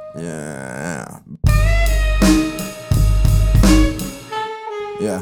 Yeah. Yeah.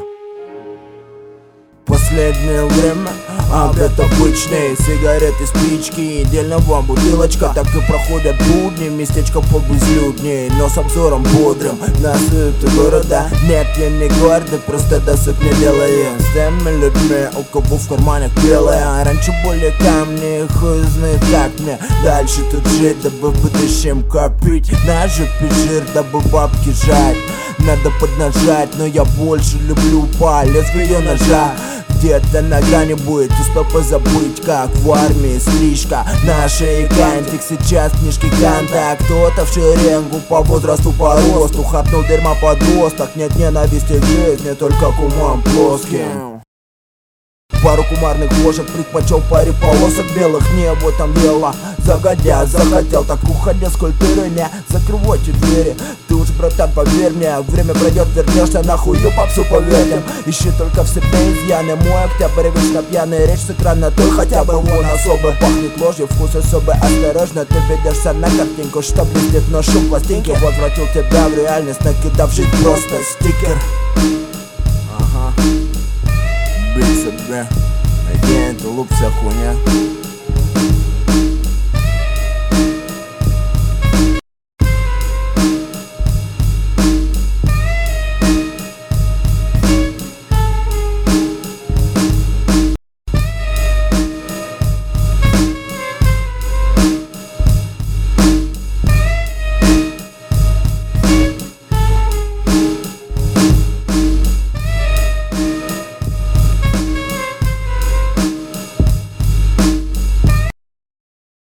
Последнее время обед обычный. Сигареты, спички, отдельно вам бутылочка. Так и проходят будни, местечко побезлюдней, но с обзором бодрым на суету города. Нет, я не гордый, просто досуг не делаем с теми людьми, у кого в карманах белое. Раньше были камни, хуй знает как мне дальше тут жить, дабы в будущем копить. На жопе жир, дабы бабки жать. Надо поднажать, но я больше люблю по лезвию ножа. Где-то на грани будет и забыть, как в армии стрижка. Наши кантик сейчас книжки канта. Кто-то в шеренгу по возрасту, по росту хапнул дерьма подросток. Нет ненависти к жизни, только к умам плоским. Пару кумарных ложек предпочел паре полосок белых. Небо там дело, загодя захотел. Так уходя с культуры, не закрывайте двери. Ты уж, братан, поверь мне, время пройдет, вернешься на хую попсу поверим. Ищи только в себе изъяны. Мой октябрь вечно пьяный, речь с экрана той хотя бы вон особо. Пахнет ложью, вкус особый, осторожно. Ты ведешься на картинку, что блестит, но шум пластинки возвратил тебя в реальность, накидав жить просто стикер. Ага. Бей себе, агент, луп, вся хуйня.